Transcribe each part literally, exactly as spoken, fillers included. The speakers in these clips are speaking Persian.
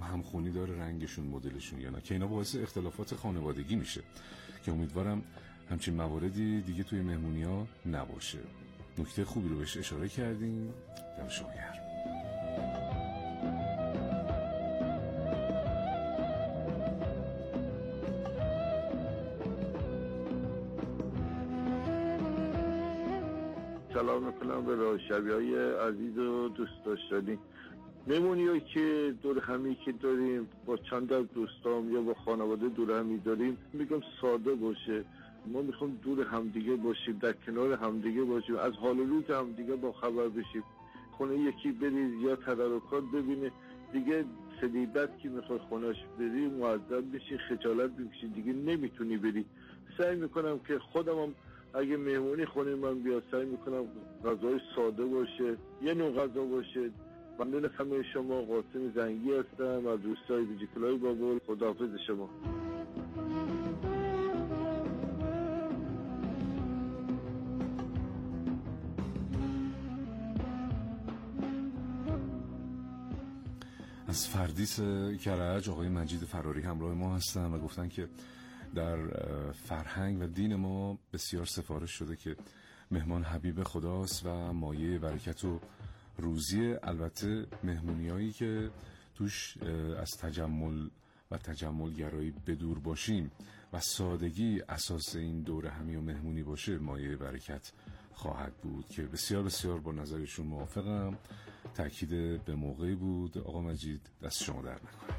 همخونی داره رنگشون، مدلشون یا نه، که اینا باعث اختلافات خانوادگی میشه که امیدوارم همچین مواردی دیگه توی مهمونی‌ها نباشه. نکته خوبی رو بهش اشاره کردیم. دم شما گرم. سلام میکنم به راشبی‌های عزیز و دوست داشتنی. مهمونی‌هایی که دور همی که داریم با چند از دوستام یا با خانواده دور همی داریم، میگم ساده باشه. ما میخوام دور همدیگه باشیم، در کنار همدیگه باشیم، از حال و روز همدیگه با خبر بشیم. خونه یکی بری یا تدارکات ببینه، دیگه سلیبت که میخوای خونهش بری معذب بشی، خجالت بکشی، دیگه نمیتونی بری. سعی میکنم که خودم هم اگه مهمونی خونه من بیاد سعی میکنم غذای ساده باشه، یه نوع غذا باشه. ممنون همه شما. قاسم زنگی هستم از روستای بیجیکلای بابل. خداحافظ شما. از فردیس کرج آقای مجید فراری همراه ما هستن و گفتن که در فرهنگ و دین ما بسیار سفارش شده که مهمان حبیب خداست و مایه برکت و روزی. البته مهمونیایی که توش از تجمل و تجملگرایی بدور باشیم و سادگی اساس این دوره همی و مهمونی باشه، مایه برکت خواهد بود که بسیار بسیار با نظرشون موافقم. تأکید به موقعی بود. آقا مجید دست شما در نکنه.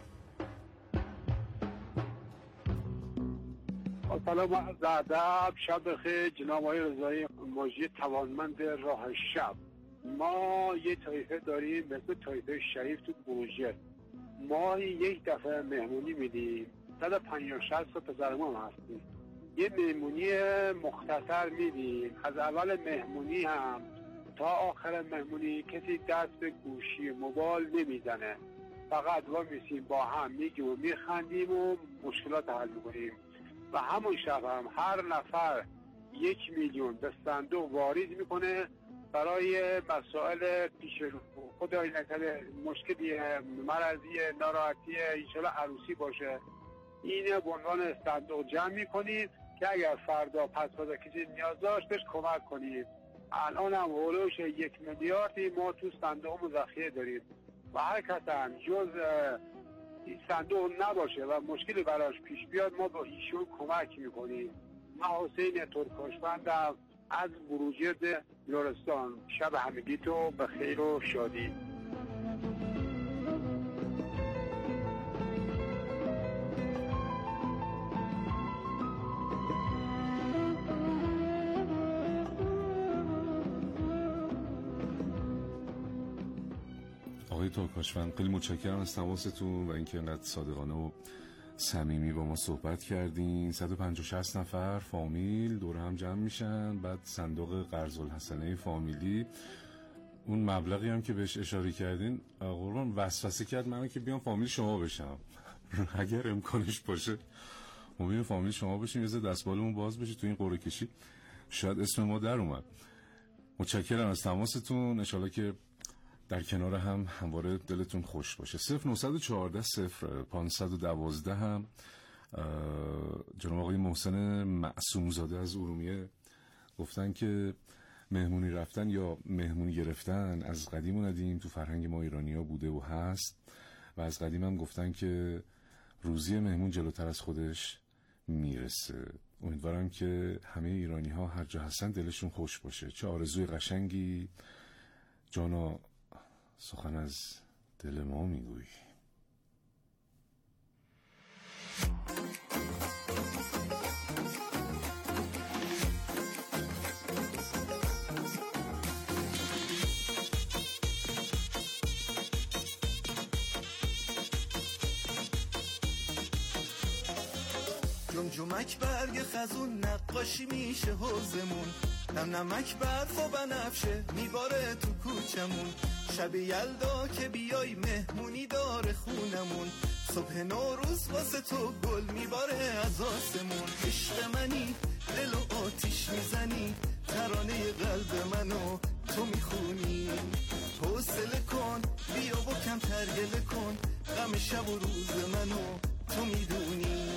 سلام عرض ادب، شب بخیر جناب آقای رضایی مجری توانمند راه شب. ما یه طایفه داریم به اسم طایفه شریف تو بروژه. ما یک دفعه مهمونی میدیم، صد و پنجاه شصت تا پسر ما هستیم. یه مهمونی مختصر میدیم، از اول مهمونی هم تا آخر مهمونی کسی دست به گوشی موبایل نمیزنه، فقط ما میسیم با هم میگیم و میخندیم و مشکلات حل میکنیم. و همون شب هم هر نفر یک میلیون به صندوق واریز میکنه برای مسائل پیش رو. خدای نکنه مشکلی مرضی ناراحتی انشالله عروسی باشه، اینه به عنوان صندوق جمع میکنید که اگر فردا پس فردا کسی نیاز داشت بهش کمک کنید. الان هم هولوش یک میلیاردی ما تو صندوق ذخیره داریم و هر کس هم جز این صندوق نباشه و مشکلی براش پیش بیاد ما با ایشون کمک میکنیم. من حسین ترکاشوندم از بروجرد لرستان. شب همگی تو به خیر و شادی. آقای ترکاشوند خیلی متشکرم از تماستون و اینکه انقدر صادقانه و صمیمی با ما صحبت کردین. صد و پنجاه شصت نفر فامیل دور هم جمع میشن، بعد صندوق قرض الحسنه فامیلی. اون مبلغی هم که بهش اشاره کردین قربان وسوسه کرد من که بیام فامیل شما بشم. اگر امکانش باشه ممکنه فامیل شما بشیم، یه دستبالمون باز بشه تو این قرعه کشی، شاید اسم ما در اومد. متشکرم از تماستون. ان شاءالله که در کنار هم همواره دلتون خوش باشه. صفر نه چهار صفر پانصد و دوازده هم جناب آقای محسن معصوم زاده از ارومیه گفتن که مهمونی رفتن یا مهمونی گرفتن از قدیم و ندیم تو فرهنگ ما ایرانی ها بوده و هست و از قدیم هم گفتن که روزی مهمون جلوتر از خودش میرسه. امیدوارم که همه ایرانی ها هر جا هستن دلشون خوش باشه. چه آرزوی قشنگی جانا، سخن از دل ما میگویی. جمجمک برگ خزون نقاشی میشه حوزمون، نم نمک برف و بنفشه میباره تو کوچمون. شب یلدا که بیای مهمونی داره خونمون، صبح نوروز واسه تو گل میباره از آسمون. عشق منی دل و آتیش میزنی، ترانه قلب منو تو میخونی. حوصله کن بیا و کم ترگله کن، غم شب و روز منو تو میدونی.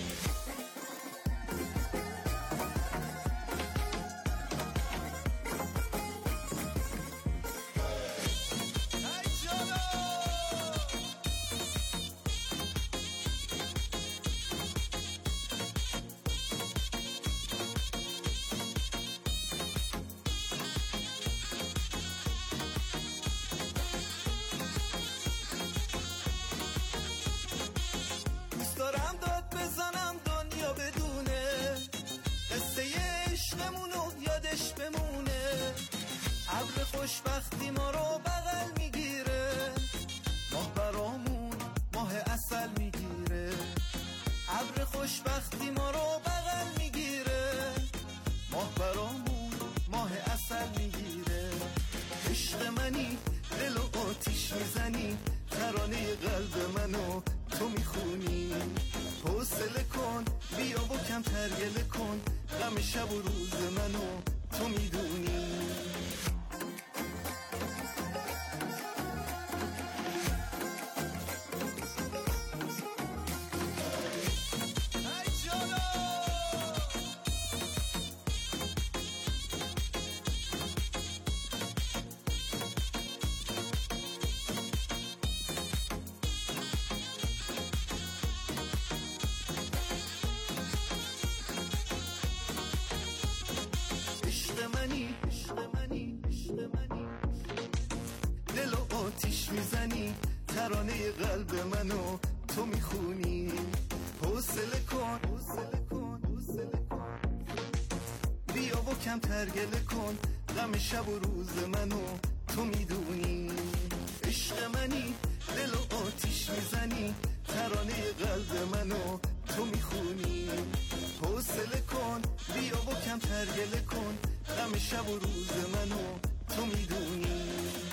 خوشبختی ما رو بغل میگیره، ماه برامون ماه عسل میگیره. ابر خوشبختی ما رو بغل میگیره، ماه برامون ماه عسل میگیره. عشق منی دل و آتیش میزنی، ترانه قلب منو تو میخونی. حوصله کن بیا و کم ترگله کن، غم شب و روز منو تو میدونی. ترانه قلب منو تو میخونی. حوصله کن حوصله کن حوصله کن بیا و کم ترگله کن، غم شب و روز منو تو میدونی. عشق منی دل و آتیش میزنی، ترانه قلب منو تو میخونی. حوصله کن بیا و کم ترگله کن، غم شب و روز منو تو میدونی.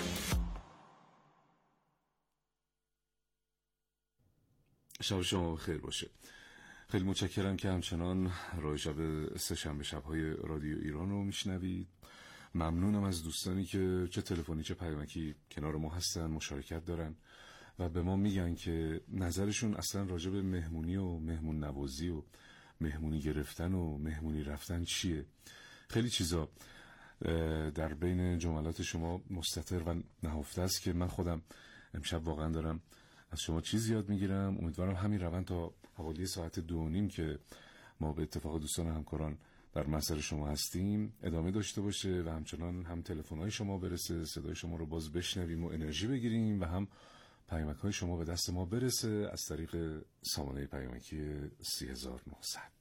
شب شما خیر باشه. خیلی متشکرم که همچنان راه شب سه شنبه شب‌های رادیو ایران رو میشنوید. ممنونم از دوستانی که چه تلفنی چه پیامکی کنار ما هستن، مشارکت دارن و به ما میگن که نظرشون اصلا راجع به مهمونی و مهمون نوازی و مهمونی گرفتن و مهمونی رفتن چیه. خیلی چیزا در بین جملات شما مستتر و نهفته است که من خودم امشب واقعا دارم از شما چیز یاد میگیرم. امیدوارم همین روند تا حوالی ساعت دو و نیم که ما به اتفاق دوستان همکاران در مسیر شما هستیم ادامه داشته باشه و همچنان هم تلفن‌های شما برسه، صدای شما رو باز بشنویم و انرژی بگیریم و هم پیامک‌های شما به دست ما برسه از طریق سامانه پیامکی سی هزار و نهصد.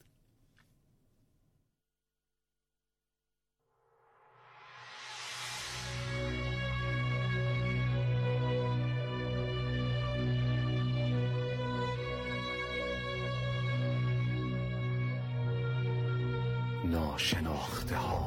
ناشناخته ها.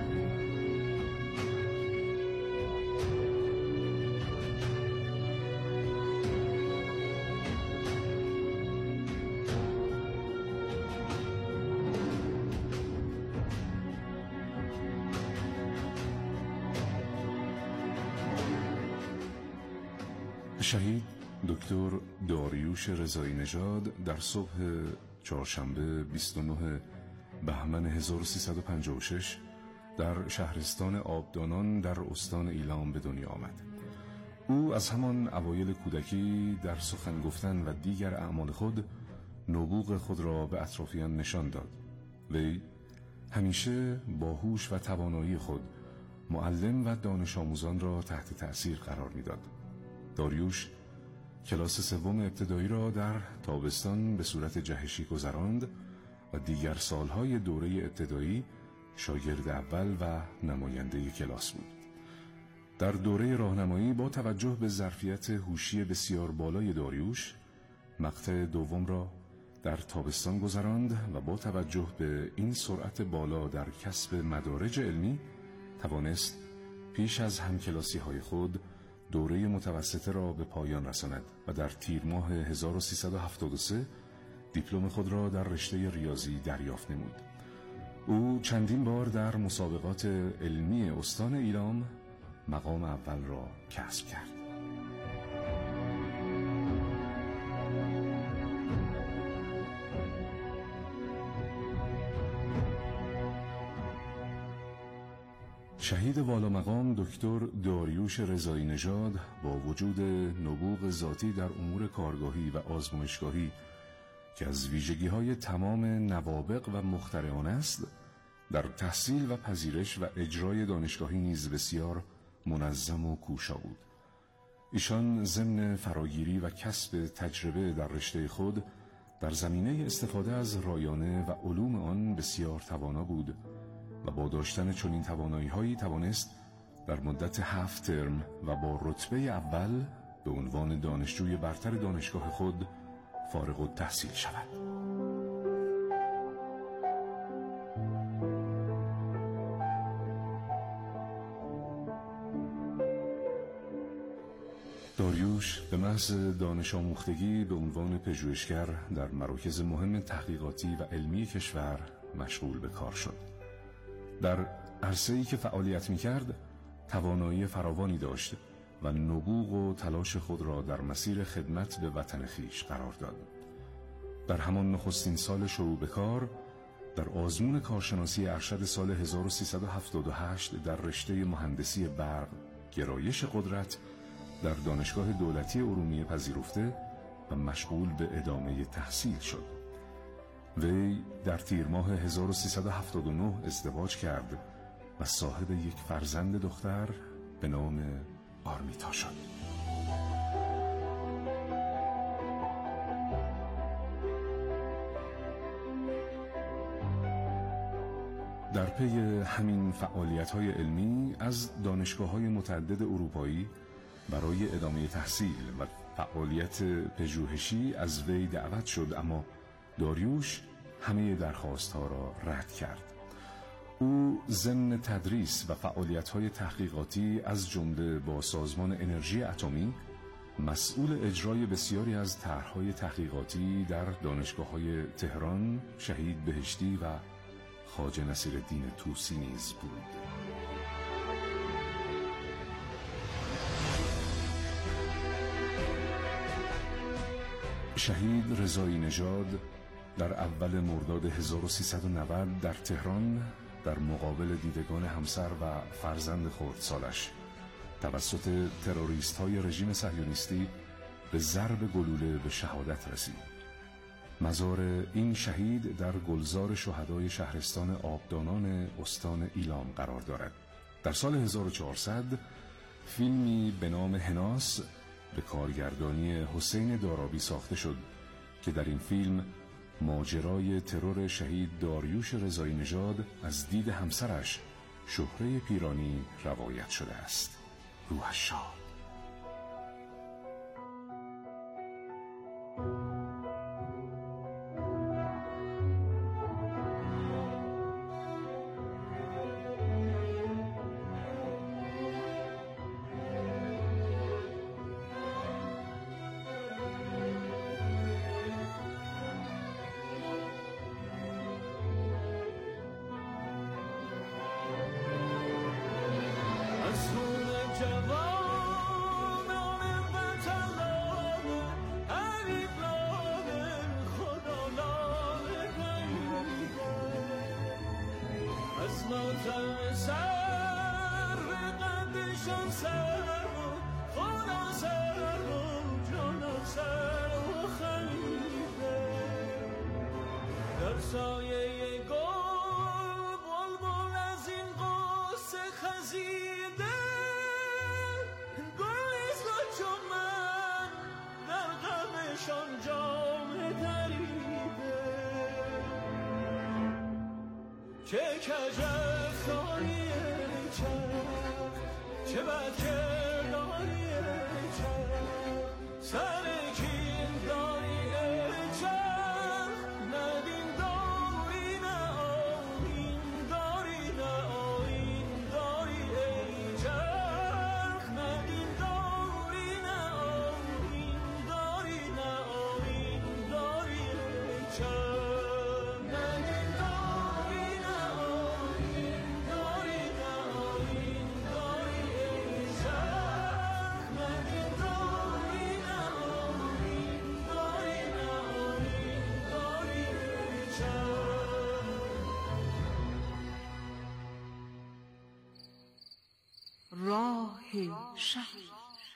شهید دکتر داریوش رضایی نژاد در صبح چهارشنبه بیست و نه بهمن هزار و سیصد و پنجاه و شش در شهرستان آبدانان در استان ایلام به دنیا آمد. او از همان اوایل کودکی در سخن گفتن و دیگر اعمال خود نبوغ خود را به اطرافیان نشان داد. وی همیشه با هوش و توانایی خود معلم و دانش آموزان را تحت تأثیر قرار می‌داد. داریوش کلاس سوم ابتدایی را در تابستان به صورت جهشی گذراند و دیگر سالهای دوره ابتدایی شاگرد اول و نماینده کلاس بود. در دوره راهنمایی با توجه به ظرفیت هوشی بسیار بالای داریوش مقطع دوم را در تابستان گذراند و با توجه به این سرعت بالا در کسب مدارج علمی توانست پیش از همکلاسی های خود دوره متوسطه را به پایان رساند و در تیر ماه هزار و سیصد و هفتاد و سه دیپلم خود را در رشته ریاضی دریافت نمود. او چندین بار در مسابقات علمی استان ایلام مقام اول را کسب کرد. شهید والا مقام دکتر داریوش رضایی نژاد با وجود نبوغ ذاتی در امور کارگاهی و آزمایشگاهی که از ویژگی‌های تمام نوابغ و مخترعان است، در تحصیل و پذیرش و اجرای دانشگاهی نیز بسیار منظم و کوشا بود. ایشان ضمن فراگیری و کسب تجربه در رشته خود در زمینه استفاده از رایانه و علوم آن بسیار توانا بود و با داشتن چنین توانایی‌هایی توانست در مدت هفت ترم و با رتبه اول به عنوان دانشجوی برتر دانشگاه خود فارغ التحصیل شود. داریوش به محض دانش آموختگی به عنوان پژوهشگر در مراکز مهم تحقیقاتی و علمی کشور مشغول به کار شد. در عرصه‌ای که فعالیت می‌کرد توانایی فراوانی داشت و نبوغ و تلاش خود را در مسیر خدمت به وطن خویش قرار داد. در همان نخستین سال شروع به کار در آزمون کارشناسی ارشد سال هزار و سیصد و هفتاد و هشت در رشته مهندسی برق گرایش قدرت در دانشگاه دولتی ارومیه پذیرفته و مشغول به ادامه تحصیل شد. وی در تیر ماه هزار و سیصد و هفتاد و نه ازدواج کرد و صاحب یک فرزند دختر به نام آرمیتا شد. در پی همین فعالیت‌های علمی از دانشگاه‌های متعدد اروپایی برای ادامه تحصیل و فعالیت پژوهشی از وی دعوت شد، اما داریوش همه درخواست‌ها را رد کرد. او ضمن تدریس و فعالیت‌های تحقیقاتی از جمله با سازمان انرژی اتمی مسئول اجرای بسیاری از طرح‌های تحقیقاتی در دانشگاه‌های تهران، شهید بهشتی و خواجه نصیرالدین طوسی نیز بود. شهید رضایی نژاد در اول مرداد هزار و سیصد و نود در تهران در مقابل دیدگان همسر و فرزند خردسالش توسط تروریست‌های رژیم صهیونیستی به ضرب گلوله به شهادت رسید. مزار این شهید در گلزار شهدای شهرستان آبدانان استان ایلام قرار دارد. در سال هزار و چهارصد فیلمی به نام هناس به کارگردانی حسین دارابی ساخته شد که در این فیلم ماجرای ترور شهید داریوش رضایی نژاد از دید همسرش شهره پیرانی روایت شده است. روحش شاد. چه کجف داری چرخ، چه بد کرداری چرخ، سر کین داری چرخ، ندین داری نه آین داری نه آین داری ای چرخ، ندین داری نه آین داری نه آین داری ای چرخ. Sir شهری.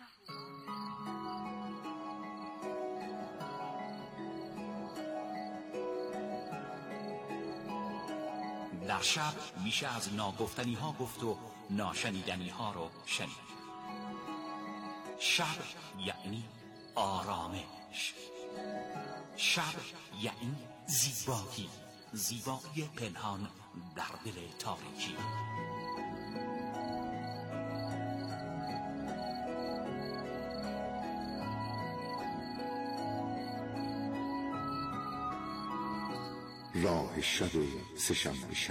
در شب میشه از ناگفتنی ها گفت و ناشنیدنی ها رو شنید. شب یعنی آرامش. شب یعنی زیبایی، زیبایی پنهان در دل تاریکی. راه شب سه‌شنبه شب.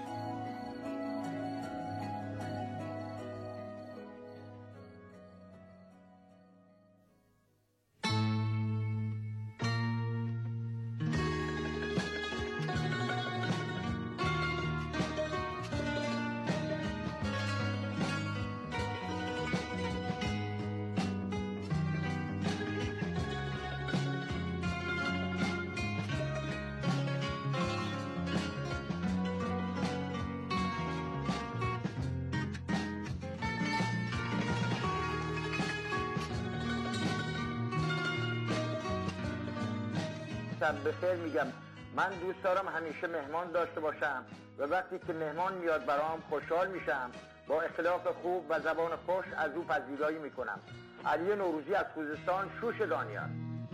بخیر میگم. من دوست دارم همیشه مهمان داشته باشم و وقتی که مهمان میاد برام خوشحال میشم، با اخلاق خوب و زبان خوش از او پذیرایی میکنم. علی نوروزی از خوزستان، شوش دانیال.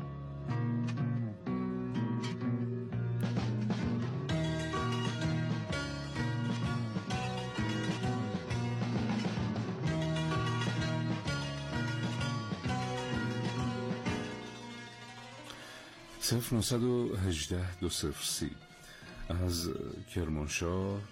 صفر نهصد و هجده دو صفر سی از کرمانشاه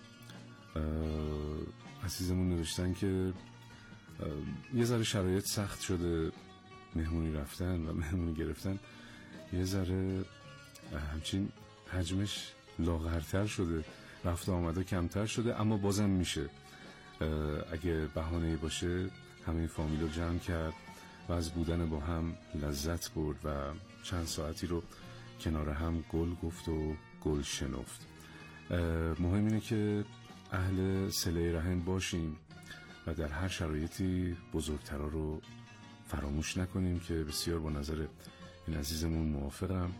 عزیزمون نوشتن که یه ذره شرایط سخت شده، مهمونی رفتن و مهمونی گرفتن یه ذره همچین حجمش لاغرتر شده، رفت آمده کمتر شده، اما بازم میشه اگه بهانه‌ای باشه همه فامیل رو جمع کرد و از بودن با هم لذت برد و چند ساعتی رو کنار هم گل گفت و گل شنفت. مهم اینه که اهل صله رحم باشیم و در هر شرایطی بزرگترها رو فراموش نکنیم که بسیار با نظر این عزیزمون موافقم.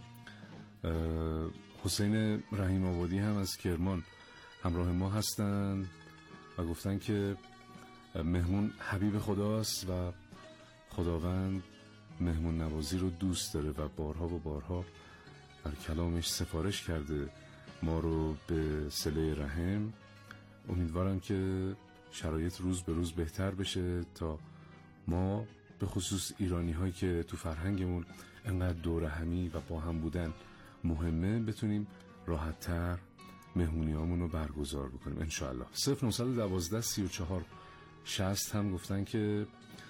حسین رحیم آبادی هم از کرمان همراه ما هستن و گفتن که مهمون حبیب خداست و خداوند مهمون نوازی رو دوست داره و بارها و بارها در کلامش سفارش کرده ما رو به صله رحم. امیدوارم که شرایط روز به روز بهتر بشه تا ما به خصوص ایرانی هایی که تو فرهنگمون انقدر دور همی و با هم بودن مهمه بتونیم راحت تر مهمونی هامون رو برگزار بکنیم انشاءالله. صفر نهصد و دوازده سی و چهار شصت هم گفتن که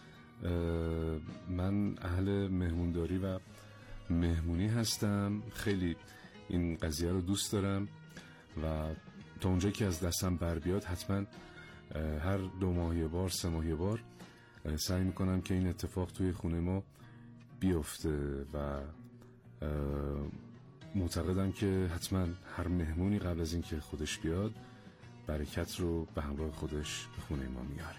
من اهل مهمونداری و مهمونی هستم، خیلی این قضیه رو دوست دارم و تا اونجایی که از دستم بر بیاد حتما هر دو ماه یه بار سه ماه یه بار سعی میکنم که این اتفاق توی خونه ما بیفته و معتقدم که حتما هر مهمونی قبل از این که خودش بیاد برکت رو به همراه خودش به خونه ما میاره.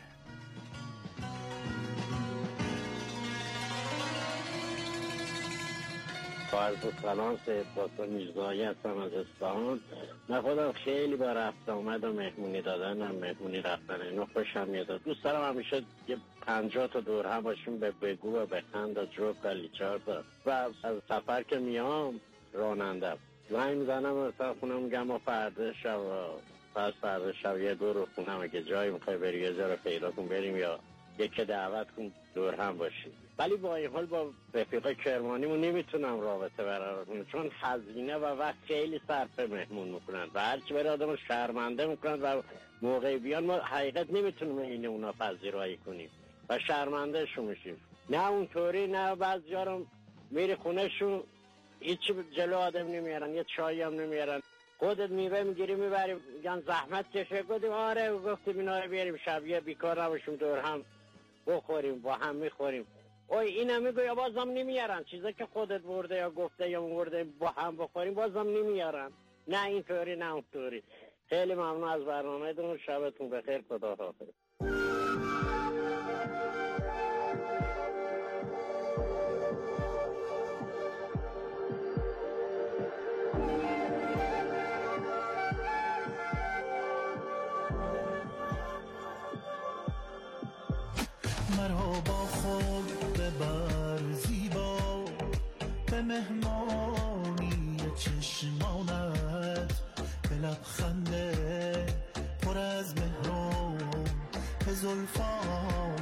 عرض سلام، سید باسا میرزایی هستم از اصفهان. من خودم خیلی با رفت آمد و مهمونی دادن و مهمونی رفتن اینو خوشم میاد. دوست دارم همیشه یه پنجاه تا دور هم باشیم، به بگو و بخند و جوب قلیچار دا و از سفر که میام رانندم زنگ میزنم مثلا خونم میگم ما فردا شب پس فردا شب یه دور رو خونم اگه جایی میخوای بری یه جا رو پیدا کن بریم یا یکی دعوت کن دور هم باشیم. ولی با این حال با رفیق کرمانیمون نمیتونم رابطه برقرار کنم چون هزینه و وقت خیلی صرف مهمون میکنن و هرچی برای آدم شرمنده میکنن و موقع بیان ما حقیقت نمیتونیم این اونا پذیرایی کنیم و شرمنده شو میشیم. نه اونطوری نه بعضیا رو میری خونه شون هیچی جلو آدم نمیارن، یه چایی هم نمیارن، خودت میوه میگیری میبری میگن زحمت کشه. گفتیم آره، گفتیم اینا رو بیاریم شبیه بیکار نباشیم دور هم بخوریم با هم میخوریم. اوی اینا میگه یا بازم نمیارن چیزا که خودت برده یا گفته یا برده با هم بخوریم بازم نمیارن. نه اینطوری نه اونطوری. خیلی ممنون از برنامه‌تون، شبتون بخیر، خدا حافظ. پنهانی چشمانت به لبخنده پر از مهرم به زلفان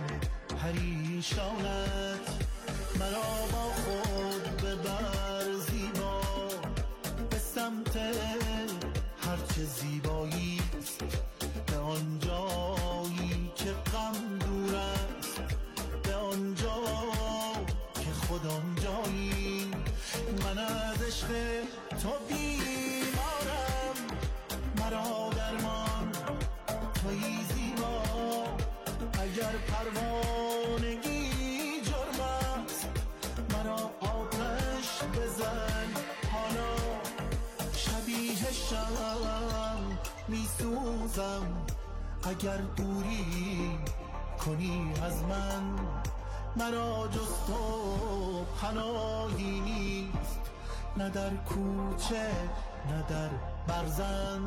پریشانت مرا با خود ببر زیبا به سمت هرچه زیبایی است به آن جایی که غم دور است به آن جا که خود آن جایی من از عشق تو بیمارم مرا درمان تویی زیبا اگر پروانگی جرم است مرا آتش بزن حالا شبیه شم میسوزم اگر دوری کنی از من مرا جز تو پناهی نیست نه در کوچه نه در برزن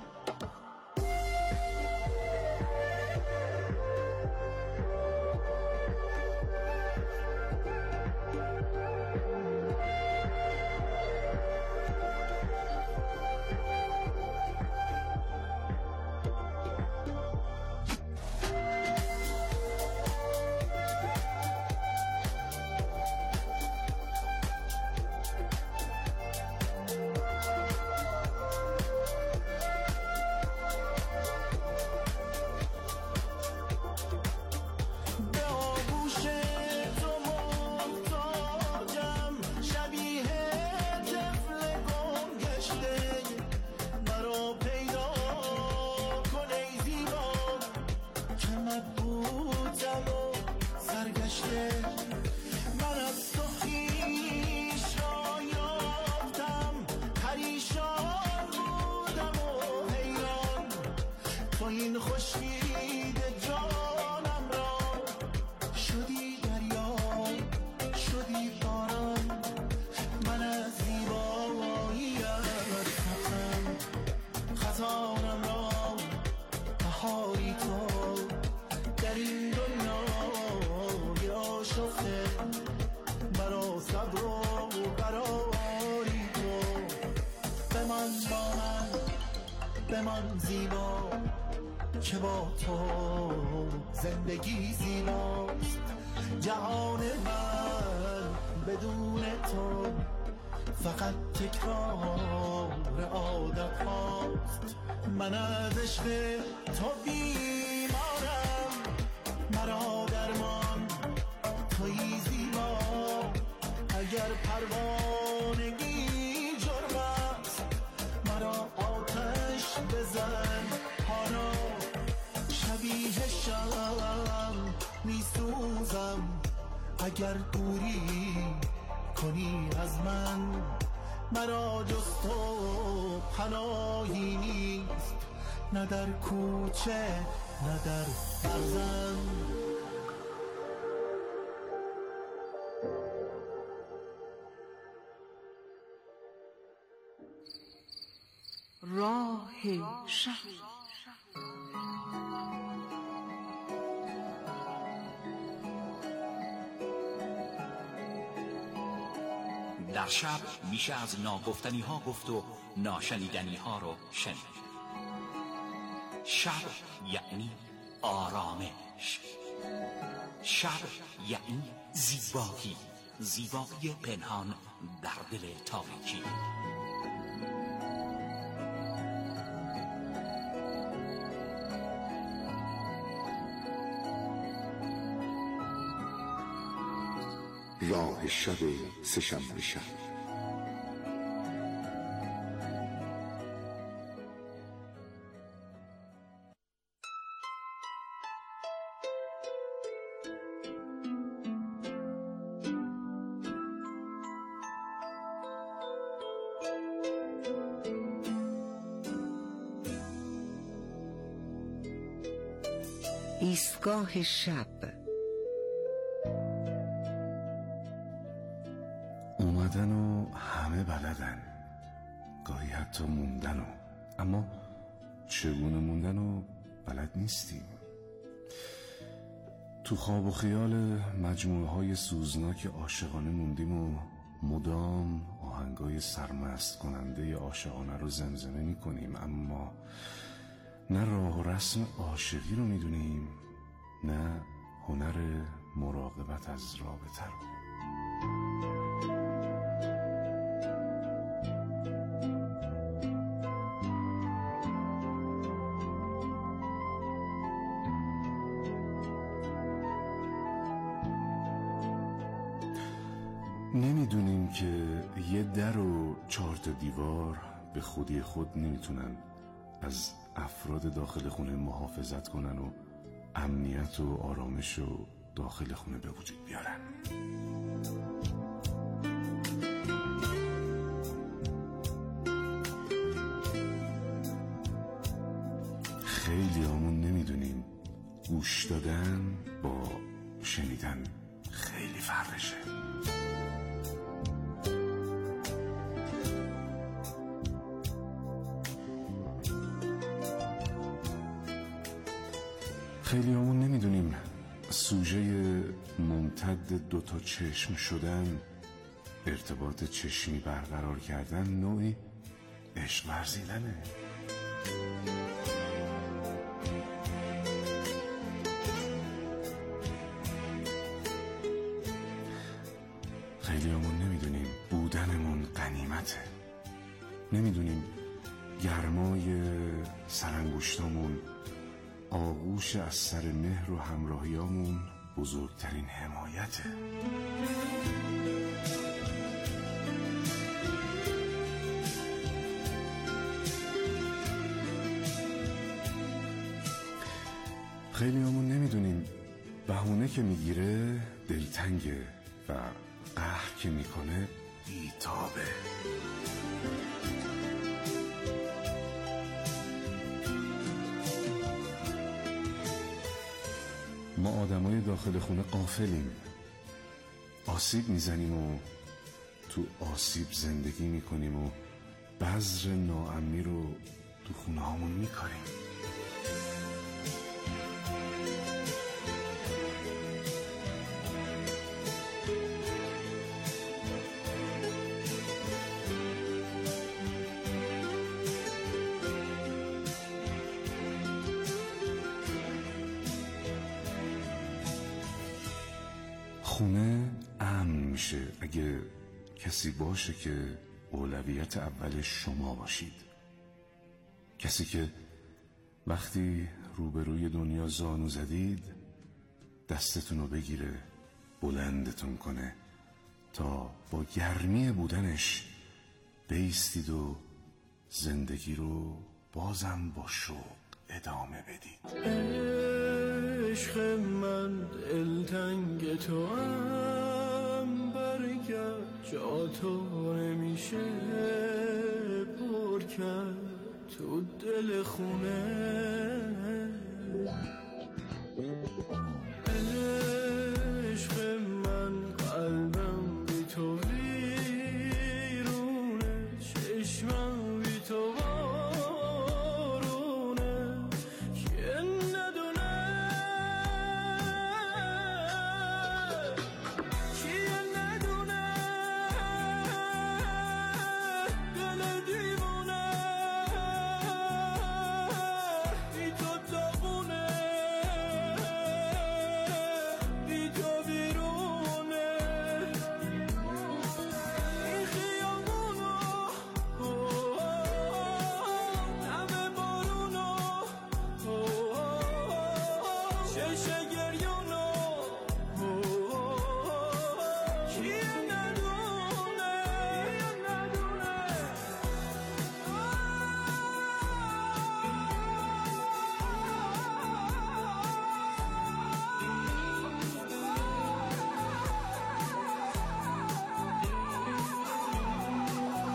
این خورشید جانم را شدی دریا شدی باران من از زیبایی‌ات رفتم خزانم را بهاری تو در این دنیای آشفته برا صبر و براری تو بمان با من بمان زیبا که با تو زندگی زیباست جهان من بدون تو فقط تکرار عادت هاست من از عشق تو بیمارم مرا درمان تویی زیبا اگر پروانگی جرم است مرا آتش بزن حالا شبیه شم میسوزم اگر دوری کنی از من مرا جز تو پناهی نیست نه در کوچه نه در برزن راه شب در شب میشه از ناگفتنی ها گفت و ناشنیدنی ها رو شنید. شب یعنی آرامش، شب یعنی زیبایی، زیبایی پنهان در دل تاریکی. راه شب سه‌شنبه شب. ایستگاه شب. اومدن و همه بلدن، گاهی حتی موندن و اما چگونه موندن و بلد نیستیم. تو خواب و خیال مجموعه های سوزناک عاشقانه موندیم و مدام های سرمست کننده عاشقانه رو زمزمه می کنیم، اما نه راه و رسم عاشقی رو می دونیم، نه هنر مراقبت از رابطه رو. نمیدونیم که یه در و چهار تا دیوار به خودی خود نمیتونن از افراد داخل خونه محافظت کنن و امنیت و آرامش رو داخل خونه به وجود بیارن. خیلی همون نمیدونیم گوش دادن با شنیدن خیلی فرقشه. خیلی همون نمیدونیم سوژه ممتد دوتا چشم شدن، ارتباط چشمی برقرار کردن نوعی عشق ورزیدنه. خیلی همون نمیدونیم بودنمون غنیمته. نمیدونیم گرمای سرانگشتامون، آغوش از سر مهر و همراهیامون بزرگترین حمایته. خیلی همون نمیدونیم بهونه که میگیره دلتنگه و قهر که میکنه بیتابه. ما آدمای داخل خونه غافلیم، آسیب میزنیم و تو آسیب زندگی میکنیم و بذر ناامنی رو تو خونه هامون میکاریم. خونه امن میشه اگه کسی باشه که اولویت اول شما باشید. کسی که وقتی روبروی دنیا زانو زدید دستتون رو بگیره، بلندتون کنه تا با گرمی بودنش بیستید و زندگی رو بازم با شوق ادامه بدید. عشق من دلتنگ تو هم برگرد، جا تو نمیشه پر کرد تو دل خونه.